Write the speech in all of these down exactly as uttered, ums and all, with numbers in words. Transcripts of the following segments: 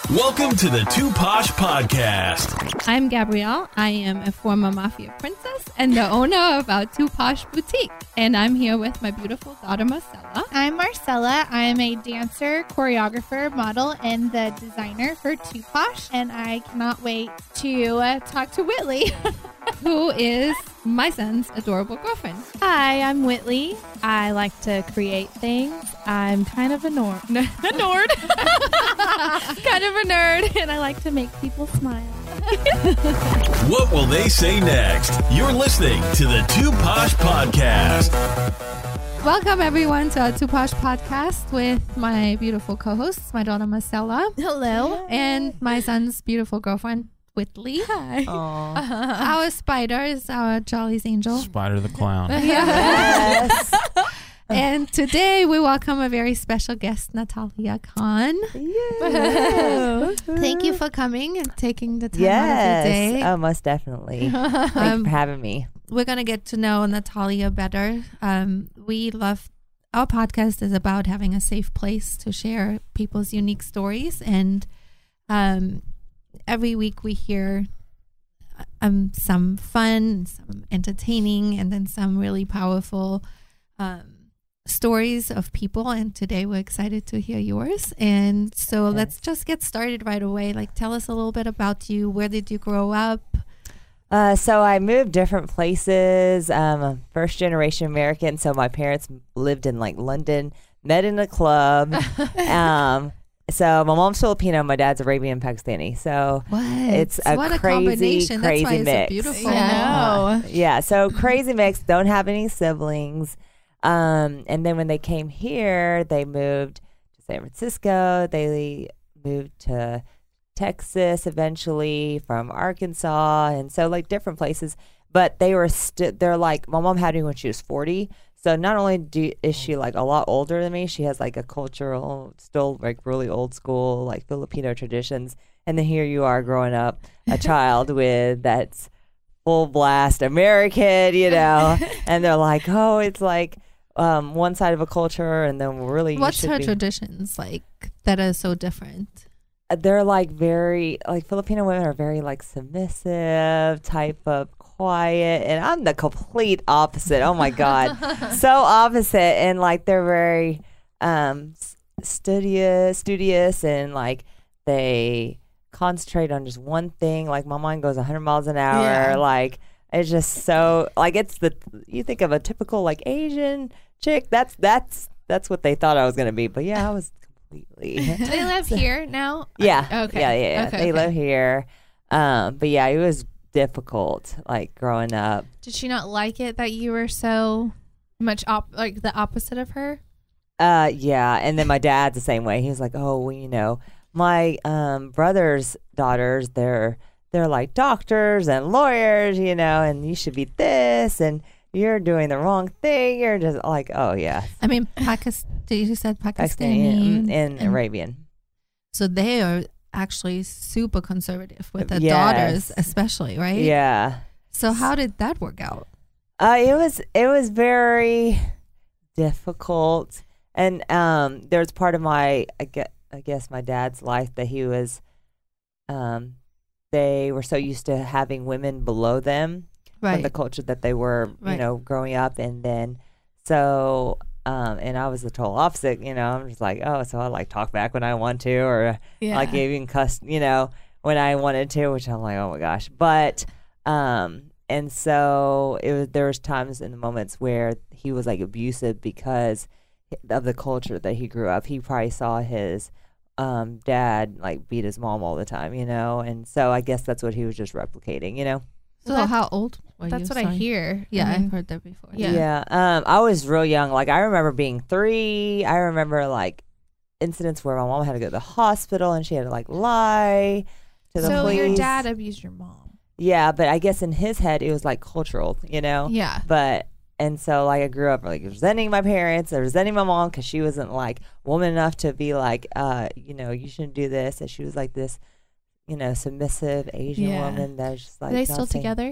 Welcome to the Too Posh Podcast. I'm Gabrielle. I am a former mafia princess and the owner of our Too Posh Boutique. And I'm here with my beautiful daughter, Marcella. I'm Marcella. I'm a dancer, choreographer, model, and the designer for Too Posh. And I cannot wait to uh, talk to Whitley. Who is my son's adorable girlfriend. Hi, I'm Whitley. I like to create things. I'm kind of a nerd. a nerd. kind of a nerd, and I like to make people smile. What will they say next? You're listening to the Too Posh Podcast. Welcome, everyone, to our Too Posh Podcast with my beautiful co-hosts, my daughter, Marcella. Hello. And my son's beautiful girlfriend, Whitley. Hi. Our spider is our Jolly's angel. Spider the clown. Yes. And today we welcome a very special guest, Natalia Khan. Thank you for coming and taking the time yes. out of your day. Oh, most definitely. Thank Um, you for having me. We're going to get to know Natalia better. Um, we love, our podcast is about having a safe place to share people's unique stories. And um, every week we hear um, some fun, some entertaining, and then some really powerful um, stories of people. And today we're excited to hear yours. And so yes. let's just get started right away. Like, tell us a little bit about you. Where did you grow up? Uh, so I moved different places. Um, I'm first generation American. So my parents lived in like London, met in a club. um, so my mom's Filipino, my dad's Arabian Pakistani. So What? it's a what a crazy, combination. crazy That's why mix. It's a beautiful. I know. Yeah. So crazy mix. Don't have any siblings. Um, and then when they came here, they moved to San Francisco. They moved to Texas eventually from Arkansas. And so like different places, but they were still, they're like, my mom had me when she was forty. So not only do, is she like a lot older than me, she has like a cultural, still like really old school, like Filipino traditions. And then here you are growing up a child with that's full blast American, you know, and they're like, oh, it's like, Um, one side of a culture, and then really you What's should her be- traditions like that are so different? they're like very like Filipino women are very like submissive type of quiet, and I'm the complete opposite. Oh my god, so opposite. And like they're very um studious studious and like they concentrate on just one thing. Like my mind goes one hundred miles an hour. Yeah. Like it's just so like it's the you think of a typical like Asian chick, that's that's that's what they thought I was gonna be. But yeah, I was completely Do they live here now? yeah. Okay. Yeah, yeah, yeah. Okay, they okay. live here. Um, but yeah, it was difficult like growing up. Did she not like it that you were so much op- like the opposite of her? Uh yeah, and then my dad's the same way. He was like, "Oh, well, you know, my um brother's daughters, they're they're like doctors and lawyers, you know, and you should be this and you're doing the wrong thing." You're just like, "Oh, yeah." I mean, Pakistan. You said Pakistani Pakistani and, and and- Arabian. so they are actually super conservative with their Yes. daughters, especially, right? Yeah. So how did that work out? Uh, it was it was very difficult, and um, there's part of my I guess, I guess my dad's life that he was, um, they were so used to having women below them from Right. the culture that they were, you Right. know, growing up, and then so. Um, and I was the total opposite, you know. I'm just like, oh, so I like talk back when I want to, or Yeah. like even cuss, you know, when I wanted to, which I'm like, oh my gosh. But um, and so it was. There was times in the moments where he was like abusive because of the culture that he grew up. He probably saw his um dad like beat his mom all the time, you know, and so I guess that's what he was just replicating, you know. So Well, that- how old were That's you? what I Sorry. hear. Yeah, I mean, I've heard that before. Yeah. Yeah. Um, I was real young. Like I remember being three. I remember like incidents where my mom had to go to the hospital and she had to like lie to the so police. your dad abused your mom. Yeah, but I guess in his head it was like cultural, you know. Yeah. But and so like I grew up like resenting my parents, or resenting my mom because she wasn't like woman enough to be like, uh, you know, you shouldn't do this, and she was like this, you know, submissive Asian Yeah. woman that was just like Are they not still saying- together?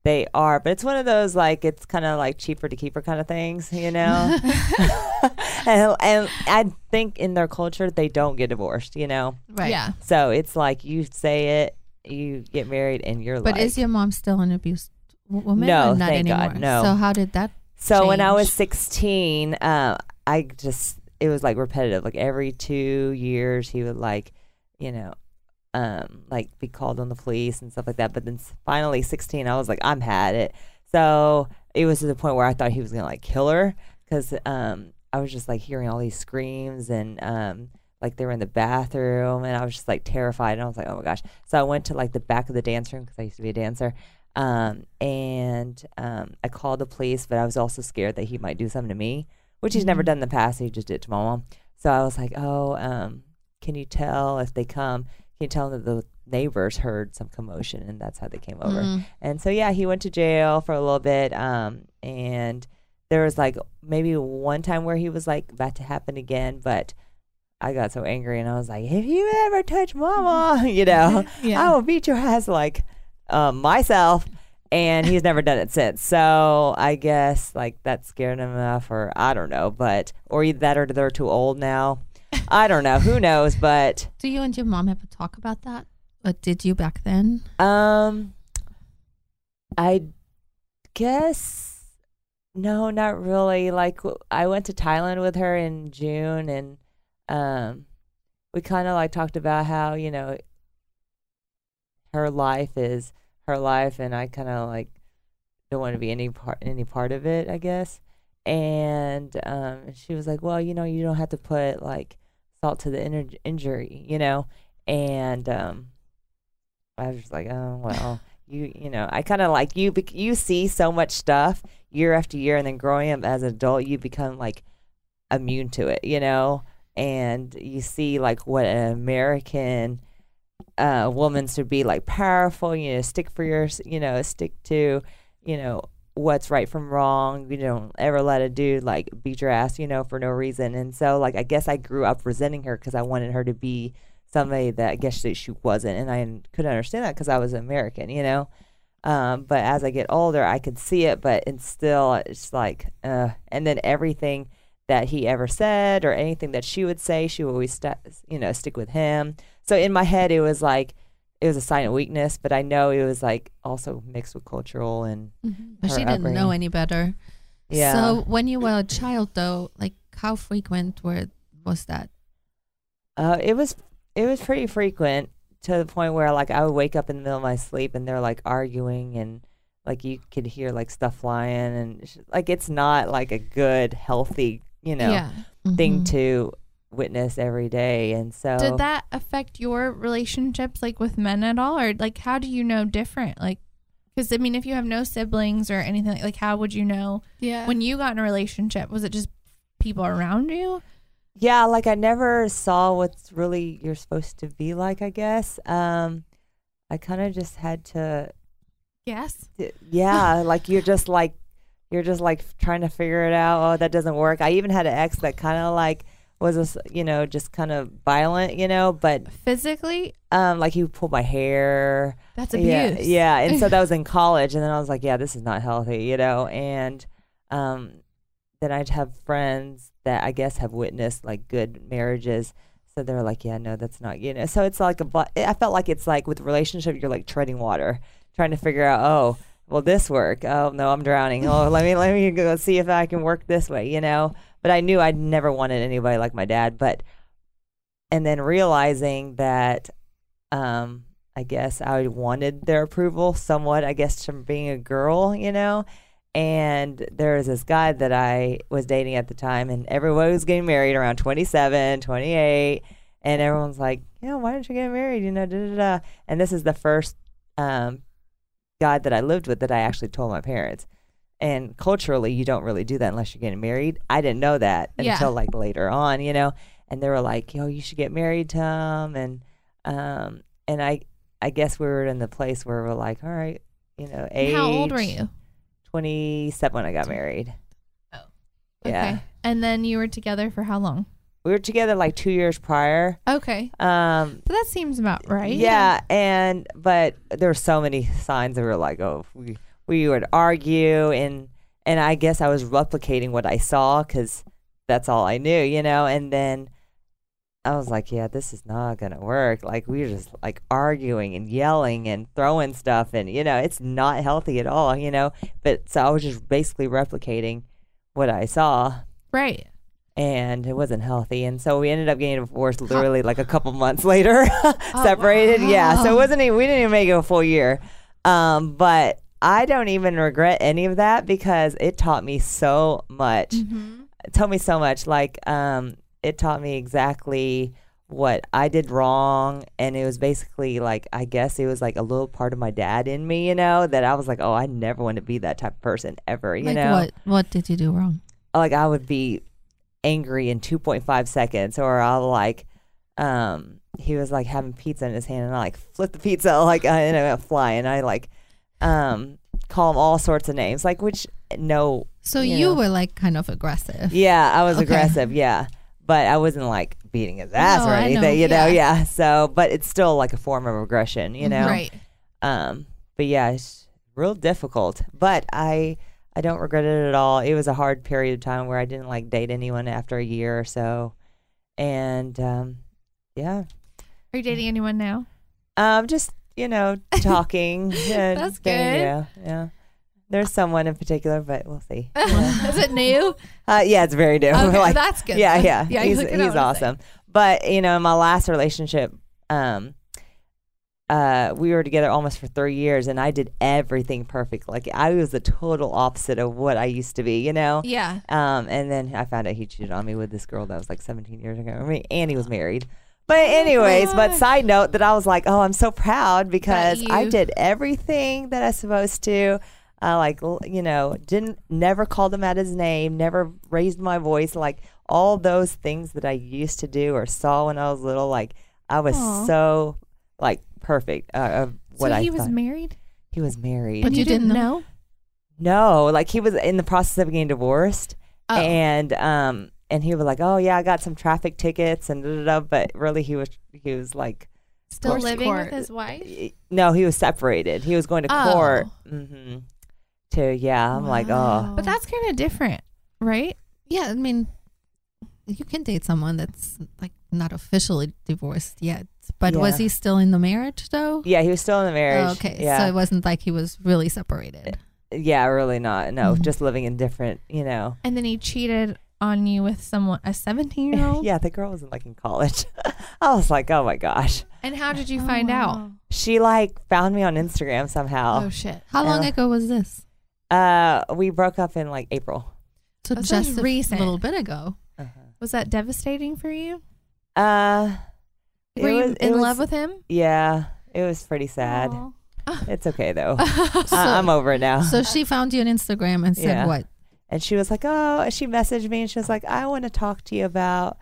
They are, but it's one of those like it's kind of like cheaper to keep her kind of things, you know. and, and I think in their culture they don't get divorced, you know. Right. Yeah. So it's like you say it, you get married, and you're But like. is your mom still an abused w- woman? No, or not thank anymore? God, no. So how did that? So when I was change? sixteen, uh, I just it was like repetitive. Like every two years, he would like, you know, um, like be called on the police and stuff like that. But then s- finally, sixteen, I was like, I'm had it. So it was to the point where I thought he was gonna like kill her because um, I was just like hearing all these screams and um, like they were in the bathroom, and I was just like terrified. And I was like, oh my gosh. So I went to like the back of the dance room because I used to be a dancer. Um, and um, I called the police, but I was also scared that he might do something to me, which he's never done in the past. He just did it to my mom. So I was like, oh, um, can you tell if they come? Can you tell them that the neighbors heard some commotion, and that's how they came over. Mm. And so yeah, he went to jail for a little bit. Um, and there was like maybe one time where he was like about to happen again, but I got so angry and I was like, if you ever touch mama, you know, Yeah. I will beat your ass like um, myself. And he's never done it since. So I guess like that scared him enough, or I don't know, but or either that or they're too old now. I don't know. Who knows? But Do you and your mom ever talk about that? Or did you back then? um, I guess no, not really. Like w- I went to Thailand with her in June, and um, we kind of like talked about how you know her life is her life, and I kind of like don't want to be any part any part of it, I guess. And um, she was like, well, you know, you don't have to put like salt to the inj- injury, you know. And um, I was just like, oh well, you you know, I kind of like you. Bec- you see so much stuff year after year, and then growing up as an adult, you become like immune to it, you know. And you see like what an American uh, woman should be like powerful, you know, stick for your, you know, stick to, you know, what's right from wrong. You don't ever let a dude like beat your ass, you know, for no reason. And so like, I guess I grew up resenting her because I wanted her to be somebody that I guess that she wasn't. And I couldn't understand that because I was American, you know. Um, but as I get older, I could see it, but it's still, it's like, uh, and then everything that he ever said or anything that she would say, she would always, st- you know, stick with him. So in my head, it was like, it was a sign of weakness, but I know it was like also mixed with cultural and But her she didn't know upbringing. any better. yeah. So when you were a child, though, like how frequent were was that? Uh, it was it was pretty frequent to the point where like I would wake up in the middle of my sleep and they're like arguing and like you could hear like stuff flying and sh- like it's not like a good healthy you know Yeah. thing Mhm. to witness every day. And so Did that affect your relationships, like with men at all, or like how do you know different? Like, because I mean, if you have no siblings or anything, like, like how would you know Yeah. when you got in a relationship? Was it just people around you? yeah, like I never saw what's really you're supposed to be like, I guess. Um, I kind of just had to, Yes. d- yeah, like you're just like, you're just like trying to figure it out. Oh, that doesn't work. I even had an ex that kind of like was, a, s- you know, just kind of violent, you know, but Physically, um, like he pulled my hair. that's abuse. Yeah, yeah. And so that was in college. And then I was like, yeah, this is not healthy, you know. And um, then I'd have friends that I guess have witnessed like good marriages. So they're like, yeah, no, that's not, you know. So it's like a, bu- I felt like it's like with relationship, you're like treading water, trying to figure out, oh, will this work? Oh, no, I'm drowning. Oh, let me, let me go see if I can work this way, you know. But I knew I'd never wanted anybody like my dad. But, and then realizing that, um, I guess I wanted their approval somewhat, I guess, from being a girl, you know. And there was this guy that I was dating at the time, and everyone was getting married around twenty-seven, twenty-eight. And everyone's like, yeah, why don't you get married? You know, da da da. And this is the first um, guy that I lived with that I actually told my parents. And culturally, you don't really do that unless you're getting married. I didn't know that Yeah. until like later on, you know. And they were like, yo, you should get married, Tom. And um, and I I guess we were in the place where we're like, all right, you know, age. How old were you? twenty-seven when I got married. Oh, Yeah. Okay. And then you were together for how long? We were together like two years prior. Okay. Um, So that seems about right. yeah, and but there were so many signs that were like, oh, we we would argue, and and I guess I was replicating what I saw because that's all I knew, you know. And then I was like, yeah, this is not gonna work. Like, we were just like arguing and yelling and throwing stuff, and you know, it's not healthy at all, you know. But so I was just basically replicating what I saw, Right. and it wasn't healthy. And so we ended up getting divorced literally like a couple months later, separated. wow. Yeah, so it wasn't even, we didn't even make it a full year. Um, but I don't even regret any of that because it taught me so much. Mm-hmm. It taught me so much. Like, um, it taught me exactly what I did wrong. And it was basically like, I guess it was like a little part of my dad in me, you know, that I was like, oh, I never want to be that type of person ever, you like know? what? What did you do wrong? Like, I would be angry in two point five seconds, or I'll like, um, he was like having pizza in his hand, and I like flip the pizza like uh, in a fly, and I like, um, call him all sorts of names, like, which no. So you you, know. were like kind of aggressive. Yeah, I was Okay. aggressive. Yeah, but I wasn't like beating his ass No, or I anything, know, you know. yeah. Yeah. So, but it's still like a form of aggression, you know. Right. Um, but yeah, it's real difficult. But I, I don't regret it at all. It was a hard period of time where I didn't like date anyone after a year or so, and um, yeah, Are you dating anyone now? um, just you know talking. and That's thing, good. Yeah, yeah. There's someone in particular, but we'll see. Is it new? Uh, yeah, it's very new. Okay, Like, that's good. yeah, yeah, Yeah, he's you look it up, he's I was saying. awesome. But you know, in my last relationship, um, uh, we were together almost for three years, and I did everything perfect. Like, I was the total opposite of what I used to be, you know. Yeah. Um, and then I found out he cheated on me with this girl that was like seventeen years ago. I mean, and he was married. But anyways, but gosh. side note that I was like, oh, I'm so proud because I you- did everything that I was supposed to. I like, l- you know, didn't never called him out his name, never raised my voice. Like, all those things that I used to do or saw when I was little, like, I was Aw. so like perfect uh, of what so I he was thought. married? He was married. But And you didn't know? No, like, he was in the process of getting divorced, Oh. and um, and he was like, oh yeah, I got some traffic tickets and da, da, da, but really he was he was like, Still Court to living court. with his wife? y- no, he was separated. He was going to Oh. court. Mm-hmm. To yeah, I'm like, oh, But that's kind of different, right? Yeah, I mean, you can date someone that's like not officially divorced yet. But was Yeah. he still in the marriage though? yeah, he was still in the marriage. Oh, okay, yeah, so it wasn't like he was really separated. yeah, really not. No, Mhm. just living in different, you know. And then he cheated on you with someone, a seventeen-year-old? Yeah, the girl was like in college. I was like, oh my gosh. And how did you find out? She like found me on Instagram somehow. Oh, shit. How long Uh, ago was this? Uh, we broke up in like April. So This just is a recent. little bit ago. Uh-huh. Was that devastating for you? Uh, it Were you was- it in was- love with him? Yeah, it was pretty sad. Aw. It's okay though. So- I- I'm over it now. So she found you on Instagram and said Yeah. what? And she was like, oh, she messaged me and she was like, I want to talk to you about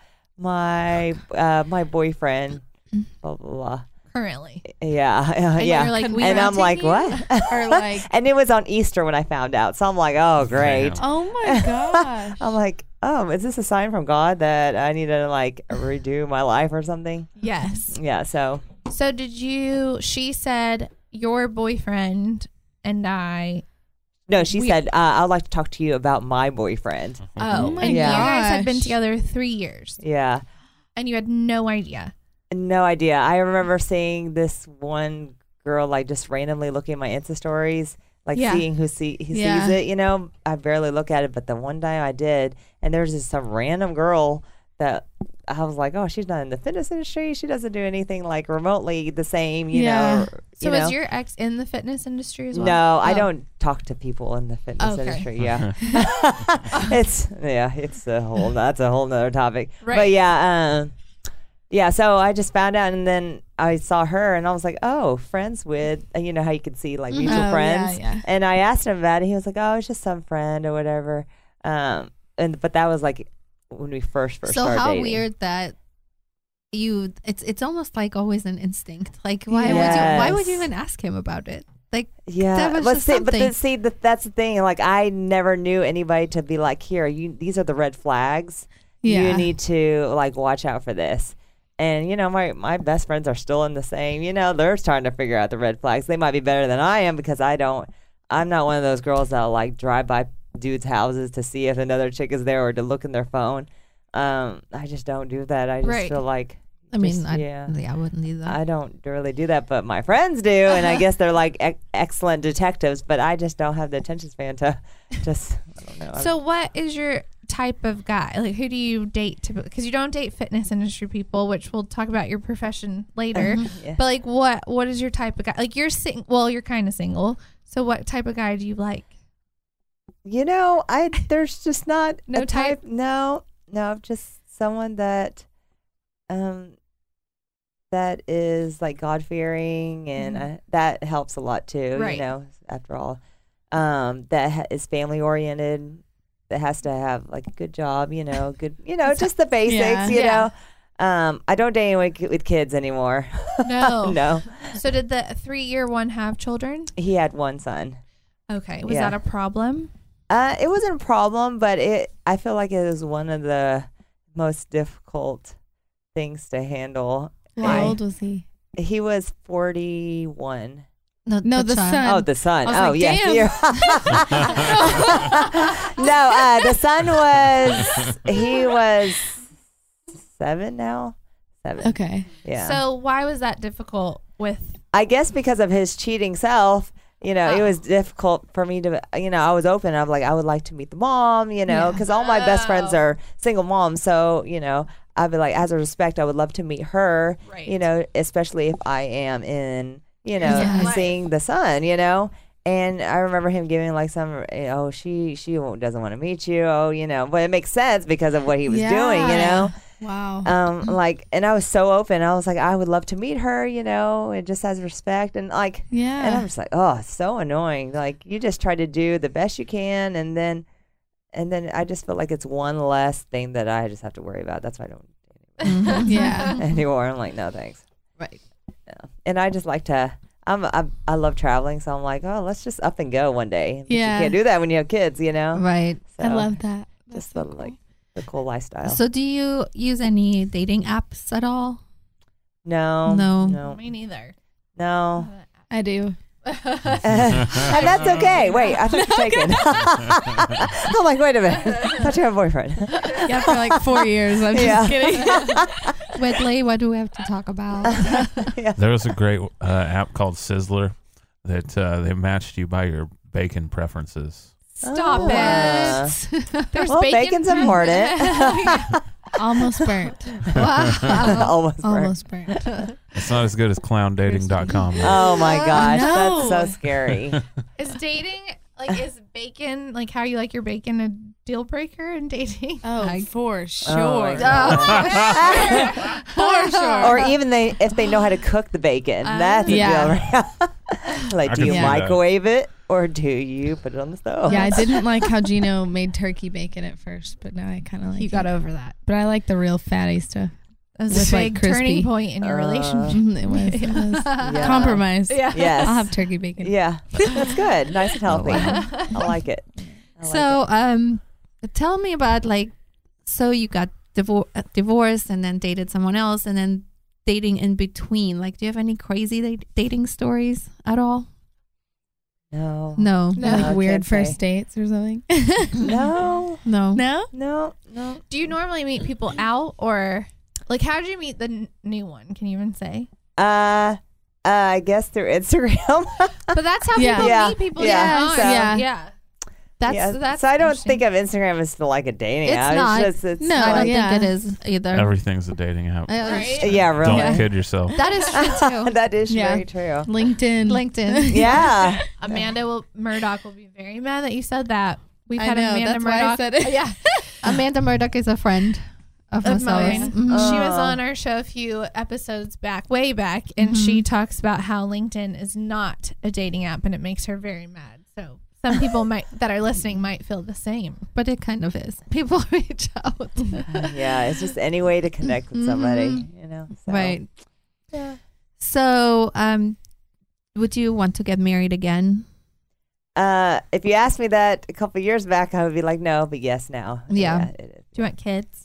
my uh, my boyfriend. Blah blah blah. Currently. Yeah, And yeah. you're like, we and I'm like, confronting what? you? Or like, and it was on Easter when I found out. So I'm like, oh, great. Damn. oh my gosh. I'm like, oh, is this a sign from God that I need to like redo my life or something? Yes. Yeah. So So did you, she said, your boyfriend and I, no, she We- said, uh, I'd like to talk to you about my boyfriend. oh, my and you guys had been gosh. together three years Yeah. and you had no idea. No idea. I remember seeing this one girl like just randomly looking at my Insta stories, like Yeah. seeing who see who Yeah. sees it. You know, I barely look at it, but the one time I did, and there was just some random girl that I was like, oh, she's not in the fitness industry. She doesn't do anything like remotely the same. You Yeah. know. or- So you is know? your ex in the fitness industry as well? No, I Oh. don't talk to people in the fitness Okay. industry. Yeah, it's yeah, it's a whole that's a whole nother topic. But Right. yeah, um, yeah. So I just found out, and then I saw her, and I was like, oh, friends with, and you know how you could see like mutual Oh, friends. yeah, yeah. And I asked him about it. He was like, oh, it's just some friend or whatever. Um, and but that was like when we first first So started how dating. weird that you it's it's almost like always an instinct. Like why would you why would you Yes. even ask him about it? Like Yeah, That was but just see, but something. then, see, that that's the thing. Like, I never knew anybody to be like, here, you. These are the red flags. Yeah. You need to like watch out for this. And you know, my my best friends are still in the same. You know, they're trying to figure out the red flags. They might be better than I am because I don't. I'm not one of those girls that'll like drive by dudes' houses to see if another chick is there or to look in their phone. Um, I just don't do that. I just Right. feel like I mean, just- I, yeah. yeah. I wouldn't either. I don't really do that, but my friends do, and I guess they're like ex- excellent detectives. But I just don't have the attention span to just. I don't know. So, what is your type of guy? Like, who do you date? Because you don't date fitness industry people, which we'll talk about your profession later. Yeah. But like, what what is your type of guy? Like, you're sing. Well, you're kind of single. So, what type of guy do you like? You know, I there's just not No a type. No, no, just someone that, um, that is like God fearing, and Mhm. uh, that helps a lot too. Right. You know, after all, um, that ha- is family oriented. That has to have like a good job. You know, good. You know, just the basics. Yeah. You Yeah. know, um, I don't date anyone with kids anymore. No. no, So, did the three year one have children? he had one son. Okay. Was Yeah. that a problem? Uh, it wasn't a problem, but it I feel like it was one of the most difficult things to handle. How Why? old was he? He was forty-one. no, No, the child. son. Oh, the son. I was Oh, like, yes. damn. you're- no, uh, the son was he was seven now. Seven. Okay. Yeah. So, why was that difficult with? I guess because of his cheating self, you know, it Oh. was difficult for me to, you know, I was open. I'm like, I would like to meet the mom, you know, Yeah. because all my best friends Oh. are single moms. So, you know, I'd be like, as a respect, I would love to meet her, Right. you know, especially if I am in, you know, Yeah. seeing the son, you know. And I remember him giving like some, oh, she she won't, doesn't want to meet you, oh, you know, but it makes sense because of what he was doing, you know. Wow. Um, like, and I was so open. I was like, I would love to meet her, you know, and just as respect, and like, yeah. and I'm just like, oh, it's so annoying. Like, you just try to do the best you can, and then, and then I just feel like it's one less thing that I just have to worry about. That's why I don't Mhm. yeah. anymore. I'm like, no, thanks. Right. Yeah. And I just like to. I'm, I I love traveling, so I'm like, oh, let's just up and go one day. But Yeah. you can't do that when you have kids, you know. Right. So, I love that. That's just so the cool. like the cool lifestyle. So, do you use any dating apps at all? no, No. no, Me neither. no. I do. and that's okay. Wait, I thought you're taken. I'm like, wait a minute. I thought you had a boyfriend. Yeah, for like four years. I'm just Yeah. kidding. Whitley, what do we have to talk about? Yeah. There was a great uh, app called Sizzler that uh, they matched you by your bacon preferences. Stop Oh. it. There's Well, bacon. bacon's important. Almost burnt. Wow. Almost. burnt. Almost burnt. It's not as good as clown dating dot com. Oh my gosh, No. that's so scary. Is dating like is bacon like how you like your bacon a deal breaker in dating? Oh, I- for Oh sure. my God. For sure. Or even they, if they know how to cook the bacon, Uh, that's a Yeah. deal. Like, I do could you see that. microwave it or do you put it on the stove? Yeah, I didn't like how Gino made turkey bacon at first, but now I kind of like You it. got over that. But I like the real fatty stuff. That was With, a like, big crispy. turning point in your Uh, relationship. It was, it was. Yeah. Compromise. Yeah. Yes. I'll have turkey bacon. Yeah, that's good. Nice and healthy. wow. I like it. I like So, um, tell me about like, so you got divor- uh, divorced and then dated someone else and then dating in between. Like, do you have any crazy da- dating stories at all? it. No. No, No. Like I weird can't first say. dates or something. No. no. No? No. No. Do you normally meet people out or like how did you meet the n- new one? Can you even say? Uh, uh, I guess through Instagram. But that's how Yeah. people Yeah. meet people. Yeah. Yeah. So- yeah. Yeah. That's yeah. that's. so I don't interesting. think of Instagram as like a dating It's app. not. It's just, it's No, I like- don't yeah. think it is either. Everything's a dating app. Uh, Right? yeah, really. Don't Yeah. kid yourself. That is true too. that is Yeah. very true. LinkedIn. LinkedIn. Yeah. Amanda will Murdoch will be very mad that you said that. We've I had know, Amanda that's why I Murdoch. said it. Yeah. Amanda Murdoch is a friend of, Of Macella's. mine. Mhm. She was Oh. on our show a few episodes back, way back, and she talks about how LinkedIn is not a dating app and it makes her very mad. So some people might that are listening might feel the same. But it kind of is. People reach out. Yeah. It's just any way to connect with somebody, you know. So. Right. Yeah. So, um, would you want to get married again? Uh, if you asked me that a couple years back, I would be like, no, but yes, now. Yeah. it is. Do you want kids?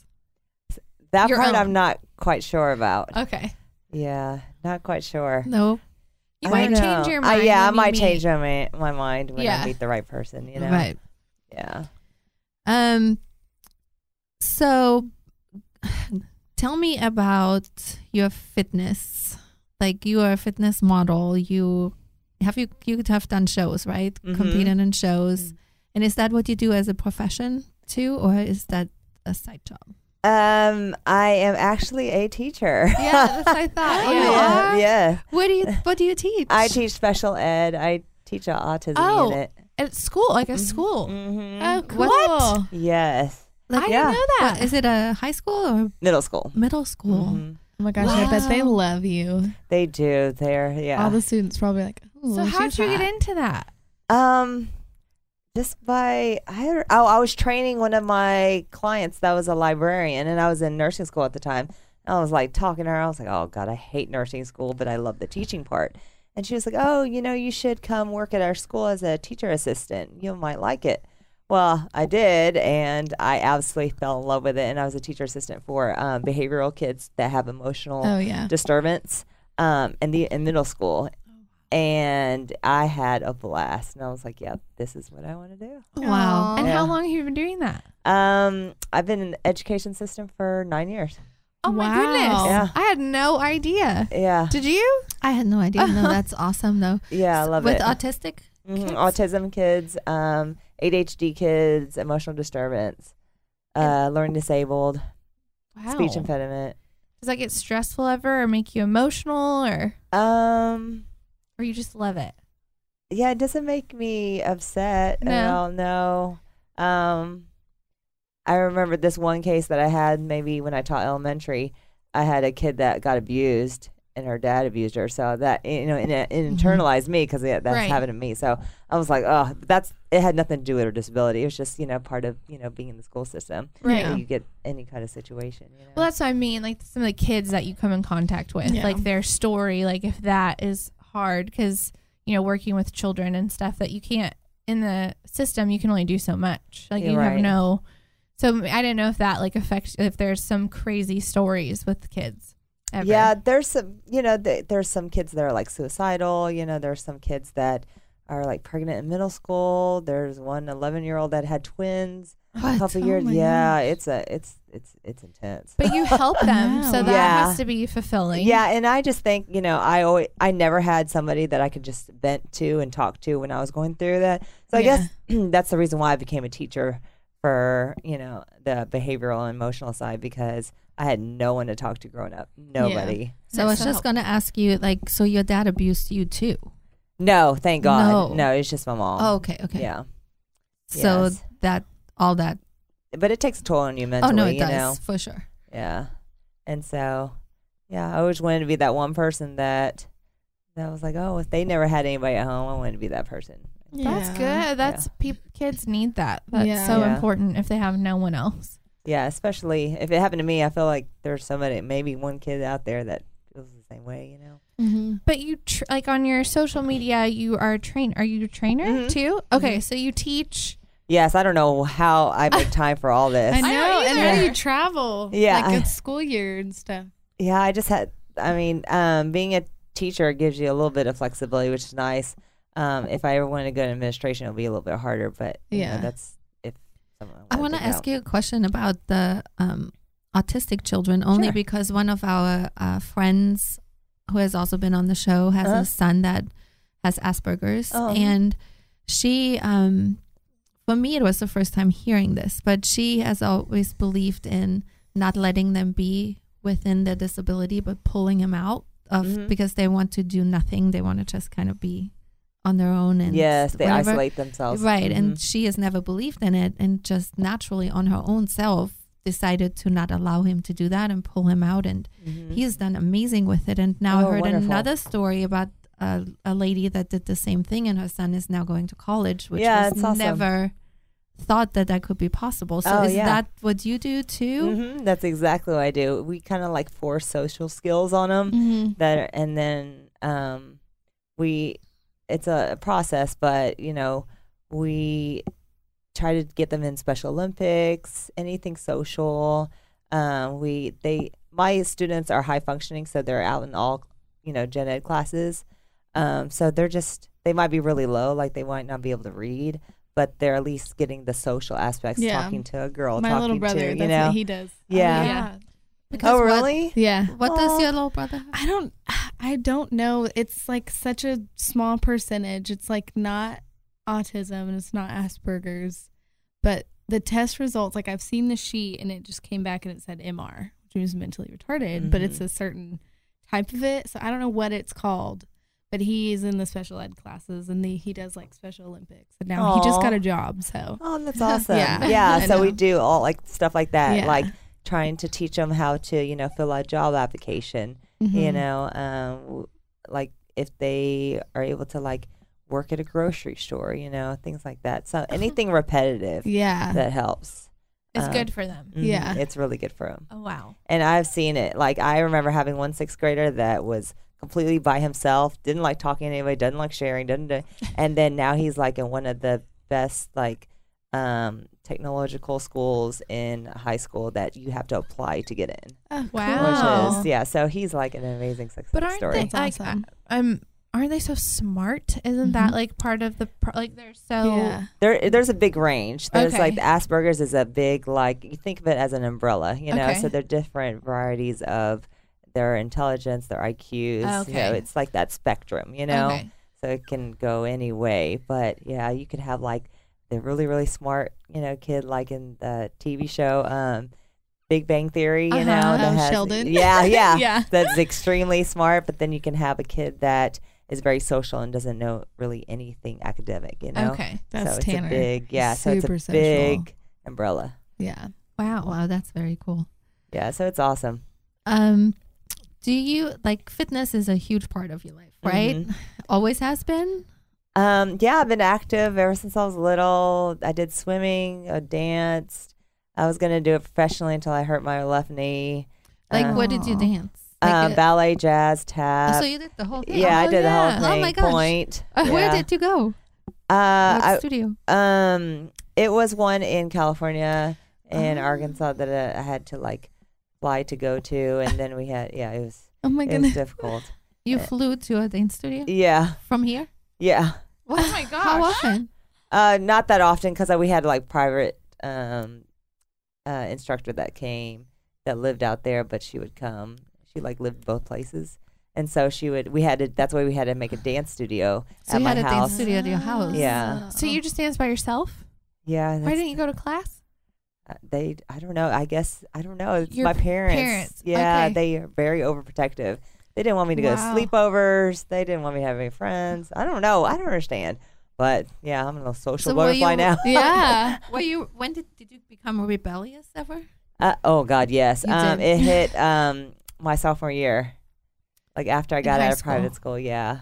That Your part own. I'm not quite sure about. Okay. Yeah, not quite sure. No. You I might don't change know. your I- mind. yeah, I when you might meet- change my my mind when Yeah. I meet the right person. You know. Right. Yeah. Um. So, tell me about your fitness. Like, you are a fitness model. You have you you have done shows, right? Mhm. Competed in shows, Mm. and is that what you do as a profession too, or is that a side job? Um, I am actually a teacher. Yeah, that's what I thought. Oh, yeah. you yeah, are? yeah. What do you What do you teach? I teach special ed. I teach an autism Oh. unit. At school, like a school. Mm-hmm. Oh, cool. What? Yes, Like, I yeah. didn't know that. what, is it a high school or middle school. middle school? Mhm. Oh my gosh, I bet they Wow. love you. They do. They're yeah. All the students probably like, oh, So how'd she's you hot. get into that? Um, just by I don't- oh I was training one of my clients that was a librarian, and I was in nursing school at the time. And I was like talking to her. I was like, oh God, I hate nursing school, but I love the teaching part. And she was like, oh, you know, you should come work at our school as a teacher assistant. You might like it. Well, I did, and I absolutely fell in love with it. And I was a teacher assistant for um, behavioral kids that have emotional Oh yeah. disturbance um, in the in middle school. And I had a blast, and I was like, "Yep, this is what I want to do." Wow. And Yeah. how long have you been doing that? Um, I've been in the education system for nine years. Oh my Wow. goodness. Yeah. I had no idea. Yeah, Did you? I had no idea. No, that's awesome though. yeah, I love With it. autistic Mhm, kids? Autism kids, um, A D H D kids, emotional disturbance, uh, learning disabled, Wow. speech impediment. Does that get stressful ever or make you emotional or Um, or you just love it? yeah, it doesn't make me upset at No. all. No. Um, I remember this one case that I had maybe when I taught elementary. I had a kid that got abused, and her dad abused her. So that you know, it, it internalized me because that's Right. happened to me. So I was like, oh, that's it had nothing to do with her disability. It was just you know part of you know being in the school system. Right. That You get any kind of situation. You know? Well, that's what I mean. Like some of the kids that you come in contact with, Yeah. like their story, like if that is hard, because you know working with children and stuff that you can't in the system, you can only do so much. Like You're you have right. no. So I didn't know if that like affects if there's some crazy stories with kids. Ever. Yeah, there's some, you know, th- there's some kids that are like suicidal. You know, there's some kids that are like pregnant in middle school. There's one eleven year old that had twins a What? couple Oh years. my Yeah, it's a, it's, it's, it's intense. But you help them, so that Yeah. has to be fulfilling. Yeah, and I just think, you know, I always, I never had somebody that I could just vent to and talk to when I was going through that. So I Yeah. guess that's the reason why I became a teacher for, you know, the behavioral and emotional side, because I had no one to talk to growing up. Nobody. So I was So just help- gonna ask you, like, so your dad abused you too? No, thank God. No. No, it's just my mom. Oh, okay, okay. Yeah. So Yes. that all that. But it takes a toll on you mentally, Oh no, it you does know? for sure. Yeah. And so, yeah, I always wanted to be that one person that that was like, oh, if they never had anybody at home, I wanted to be that person. That's Yeah. good. That's peop kids need that. That's Yeah. so Yeah. important if they have no one else. Yeah, especially if it happened to me, I feel like there's somebody, maybe one kid out there that feels the same way, you know? Mm-hmm. But you tr- like on your social media, you are a train. Are you a trainer Mhm. too? Okay, Mhm. so you teach. Yes, I don't know how I make time for all this. I know. don't And how do either. you travel? Yeah, Like I- it's school year and stuff. Yeah, I just had, I mean, um, being a teacher gives you a little bit of flexibility, which is nice. Um, if I ever want to go to administration, it'll be a little bit harder, but you know, Yeah. that's if someone I want to ask you a question about the um, autistic children, only Sure. because one of our uh, friends who has also been on the show has Uh-huh. a son that has Asperger's, Oh. and she, um, for me, it was the first time hearing this, but she has always believed in not letting them be within their disability, but pulling them out of Mhm. because they want to do nothing. They want to just kind of be on their own and Yes, they whatever. isolate themselves. Right. And Mhm. she has never believed in it and just naturally on her own self decided to not allow him to do that and pull him out. And Mhm. he has done amazing with it. And now Oh, I heard wonderful. another story about a, a lady that did the same thing, and her son is now going to college, which Yeah, was it's awesome. never thought that that could be possible. So Oh, is yeah. that what you do too? Mhm, that's exactly what I do. We kind of like force social skills on them. Mm-hmm. That are, and then um, we it's a process, but you know we try to get them in Special Olympics, anything social. Um, we they my students are high functioning, so they're out in all you know gen ed classes. Um, so they're just, they might be really low, like they might not be able to read, but they're at least getting the social aspects, Yeah. talking to a girl, My talking little brother, to, that's you know. what he does. Yeah. Yeah. Because Oh, what- really? Yeah. What does your little brother have? I don't I don't know. It's like such a small percentage. It's like not autism and it's not Asperger's. But the test results, like I've seen the sheet and it just came back and it said M R, which means mentally retarded, but it's Mhm. a certain type of it. So I don't know what it's called. But he's in the special ed classes and the, he does like Special Olympics. And now he just Aw. got a job. So Oh, that's awesome. Yeah. Yeah. I So we know. do all like stuff like that, Yeah. like trying to teach them how to, you know, fill out a job application, you Mhm. know, um, w- like if they are able to like work at a grocery store, you know, things like that. So anything repetitive Yeah. that helps. It's Um, good for them. Mhm. Yeah. It's really good for them. Oh wow. And I've seen it. Like I remember having one sixth grader that was completely by himself, didn't like talking to anybody, doesn't like sharing, doesn't do, and then now he's like in one of the best like um technological schools in high school that you have to apply to get in. Oh, Wow. Which is yeah, so he's like an amazing success But aren't story. they That's like awesome. um aren't they so smart? Isn't that Mhm. like part of the pro- like they're so Yeah. There, there's a big range. There's Okay. like the Asperger's is a big like you think of it as an umbrella, you know. Okay. So there are different varieties of their intelligence, their I Qs. You know, Okay. it's like that spectrum, you know. Okay. So it can go any way. But yeah, you could have like the really really smart, you know, kid like in the T V show, um, Big Bang Theory. You know, Uh-huh. that Oh, has, Sheldon. Yeah, yeah, Yeah. That's extremely smart. But then you can have a kid that is very social and doesn't know really anything academic. You know. Okay. That's so it's Tanner. a big, yeah. So Super it's a social. big umbrella. Yeah. Wow. Wow, that's very cool. Yeah, so it's awesome. Um, do you like fitness is a huge part of your life, right? Mhm. Always has been. Um, yeah, I've been active ever since I was little. I did swimming, I danced. I was gonna do it professionally until I hurt my left knee. Like, Um, what did you Aw. dance? Like um, a- ballet, jazz, oh, tap. so you did the whole thing. yeah, I Oh, did yeah. the Oh whole thing. my gosh. Point. Uh, Where Yeah. did you go? Uh, What I, studio? um, it was one in California and Oh. Arkansas that uh, I had to like fly to go to, and then we had yeah, it was Oh my it was goodness. difficult. You uh, flew to a dance studio Yeah, from here? yeah. What? Oh my How gosh. often? Uh, not that often because we had like private um, uh, instructor that came that lived out there, but she would come. She like lived both places, and so she would. We had to. That's why we had to make a dance studio So at you my had a house. dance studio at your house. Yeah. So you just dance by yourself? Yeah, Why that's- didn't you go to class? uh, they. I don't know. I guess I don't know. It's Your my parents. parents, Yeah, okay. they are very overprotective. They didn't want me to go to Wow. sleepovers. They didn't want me to have any friends. I don't know. I don't understand. But yeah, I'm a little social So were butterfly you- now. Yeah. Were you? When did did you become rebellious ever? Uh, oh God, yes. You Um, did. it hit um my sophomore year, like after I got high out of school. private school. Yeah.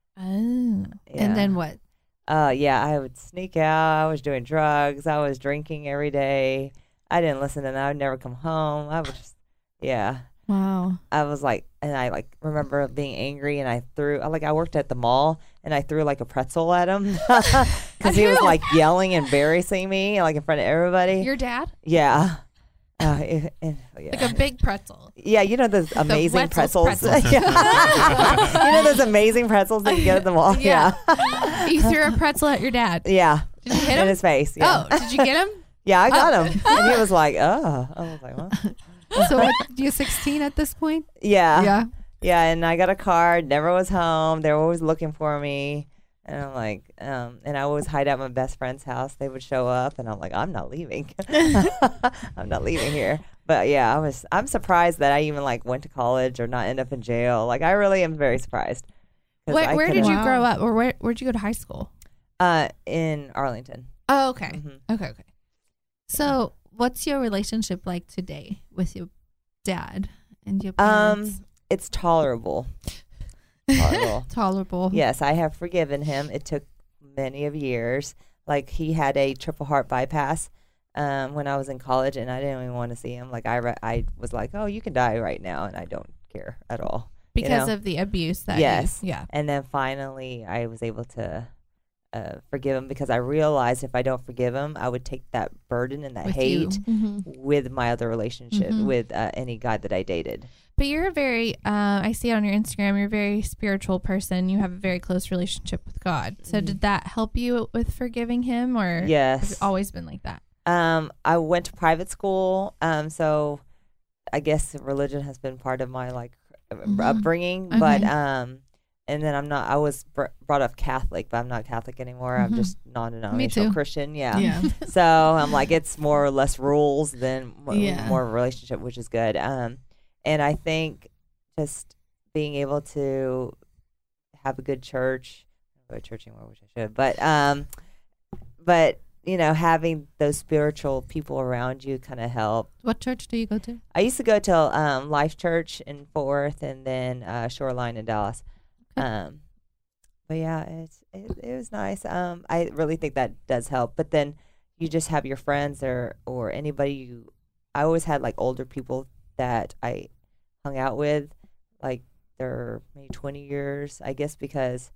Oh. yeah. And then what? uh, yeah, I would sneak out. I was doing drugs. I was drinking every day. I didn't listen, and I would never come home. I was just, yeah. Wow. I was like, and I like remember being angry, and I threw. I like I worked at the mall, and I threw like a pretzel at him because he was who? like yelling and embarrassing me, like in front of everybody. Your dad? yeah. Uh, it, it, yeah. Like a big pretzel. Yeah, you know those amazing Wetzel's pretzels. pretzels. Yeah. You know those amazing pretzels that you get at the mall. Yeah, You threw a pretzel at your dad. yeah. Did you hit In him? his face. Yeah, Oh, did you get him? yeah. I got him, and he was like, "Oh," I was like, "What?" So what, you're sixteen at this point? Yeah, yeah, Yeah. And I got a card. Never was home. They were always looking for me, and I'm like, um, and I always hide at my best friend's house. They would show up, and I'm like, I'm not leaving. I'm not leaving here. But yeah, I was. I'm surprised that I even like went to college or not end up in jail. Like I really am very surprised. 'Cause Where, I where did could've- you Wow. grow up, or where where'd you go to high school? Uh, in Arlington. Oh, okay, Mhm. okay, okay. So what's your relationship like today with your dad and your Um, parents? it's tolerable. Tolerable. Tolerable. Yes, I have forgiven him. It took many of years. Like he had a triple heart bypass um, when I was in college, and I didn't even want to see him. Like I, re- I was like, "Oh, you can die right now," and I don't care at all. Because know? of the abuse that. Yes. You, yeah. And then finally, I was able to uh, forgive him, because I realized if I don't forgive him, I would take that burden and that With hate you. Mm-hmm. with my other relationship, Mhm. with uh, any guy that I dated. But you're a very, uh, I see it on your Instagram, you're a very spiritual person. You have a very close relationship with God. So Mhm. did that help you with forgiving him, or has Yes. it always been like that? Um, I went to private school, um, so I guess religion has been part of my like Mhm. upbringing. But Okay. um, and then I'm not. I was br- brought up Catholic, but I'm not Catholic anymore. I'm Mhm. just non-denominational too. Christian. Yeah. Yeah. So I'm like, it's more or less rules than mo- Yeah. more of a relationship, which is good. Um, and I think just being able to have a good church. I don't go to church anymore, which I should. But um, but you know, having those spiritual people around you kind of help. What church do you go to? I used to go to um, Life Church in Fort Worth, and then uh, Shoreline in Dallas. Okay. Um, but yeah, it's it, it was nice. Um, I really think that does help. But then you just have your friends or or anybody you. I always had like older people that I hung out with, like they're maybe twenty years, I guess, because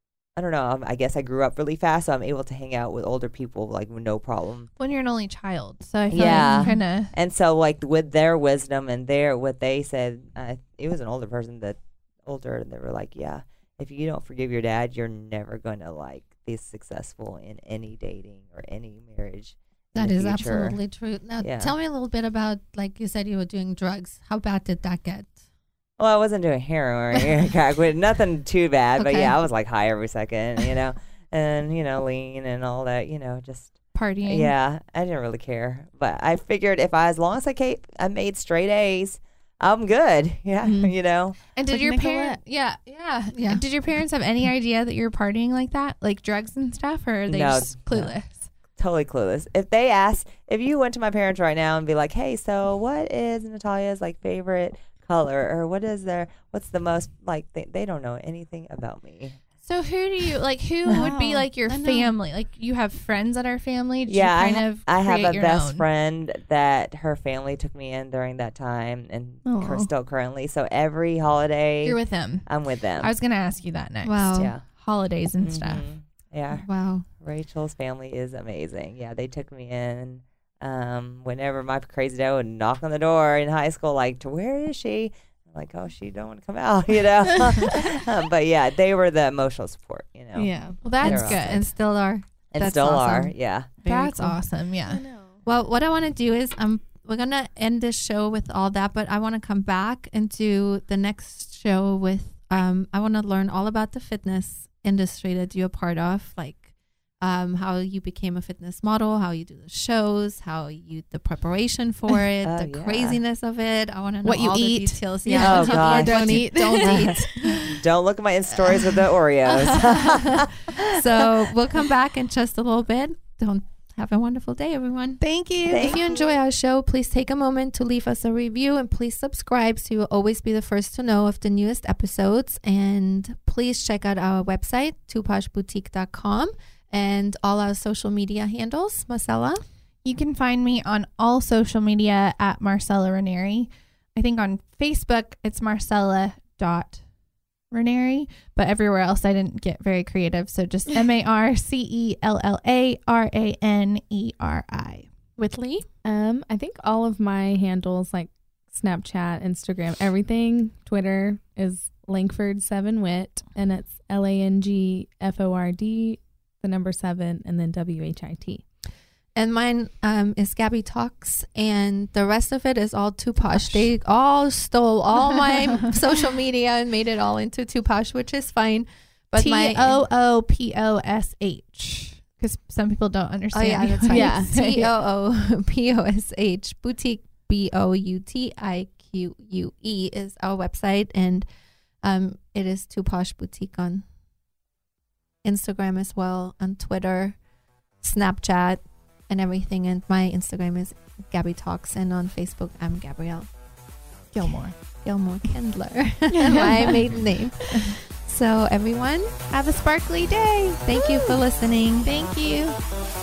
I don't know. um, I guess I grew up really fast, so I'm able to hang out with older people like with no problem. When you're an only child. So I feel Yeah. like kind of, And so, like with their wisdom and their what they said, uh, it was an older person that older, and they were like, "Yeah, if you don't forgive your dad, you're never going to like be successful in any dating or any marriage." in That the is future." absolutely true. Now, Yeah. tell me a little bit about, like you said, you were doing drugs. How bad did that get? Well, I wasn't doing heroin or any crack, but nothing too bad. But Okay. yeah, I was like high every second, you know, and you know, lean and all that, you know, just partying. yeah. I didn't really care, but I figured if I, as long as I kept, I made straight A's, I'm good. Yeah, Mhm. you know. And did Like your Nicolette. parents? Yeah, yeah, Yeah. Did your parents have any idea that you were partying like that, like drugs and stuff, or are they No, just no. clueless? Totally clueless. If they asked, if you went to my parents right now and be like, "Hey, so what is Natalia's like favorite color, or what is their, what's the most like?" They, they don't know anything about me. So who do you like? Who would be Wow. like your I know. family? Like you have friends that are family? Did Yeah, I, you kind ha- of I have create a your best own? friend that her family took me in during that time, and cur- Aw. still currently. So every holiday, You're with them. I'm with them. I was gonna ask you that next. Wow. yeah, Holidays and stuff. Mhm. Yeah, Wow. Rachel's family is amazing. Yeah, they took me in. Um, whenever my crazy dad would knock on the door in high school, like, "To where is she?" I'm like, "Oh, she don't want to come out," you know. Um, but yeah, they were the emotional support, you know. Yeah. Well, that's They're good. awesome. And still are. and That's still awesome. are. Yeah. Very That's cool. awesome. Yeah. know. Well, what I want to do is um, we're going to end this show with all that, but I want to come back into the next show with, um, I want to learn all about the fitness industry that you're a part of, like um, how you became a fitness model, how you do the shows, how you, the preparation for it, Oh, the yeah. craziness of it. I want to know What you all eat. the details. Oh, Yeah. what you gosh. eat, Don't what you eat. Don't eat. Don't look at my Insta stories with the Oreos. So we'll come back in just a little bit. Don't have a wonderful day, everyone. Thank you. If you enjoy our show, please take a moment to leave us a review and please subscribe so you'll always be the first to know of the newest episodes. And please check out our website, two posh boutique dot com, and all our social media handles. Marcella? You can find me on all social media at Marcella Ranieri. I think on Facebook it's Marcella dot Ranieri, but everywhere else I didn't get very creative. So just M A R C E L L A R A N E R I. Whitley? Um, I think all of my handles like Snapchat, Instagram, everything, Twitter is Langford seven Wit, and it's L A N G F O R D, the number seven, and then W H I T. And mine um, is Gabby Talks, and the rest of it is all Too Posh. They all stole all my social media and made it all into Too Posh, which is fine. But T my O O P O S H. Because some people don't Oh understand. yeah, that's right. Yeah. T O O P O S H Boutique, B O U T I Q U E is our website, and um, it is Too Posh Boutique on Instagram as well, on Twitter, Snapchat, and everything. And my Instagram is Gabby Talks, and on Facebook I'm Gabrielle Gilmore. Gilmore Kendler, my maiden name. So everyone, Have a sparkly day. thank you for listening. Thank you.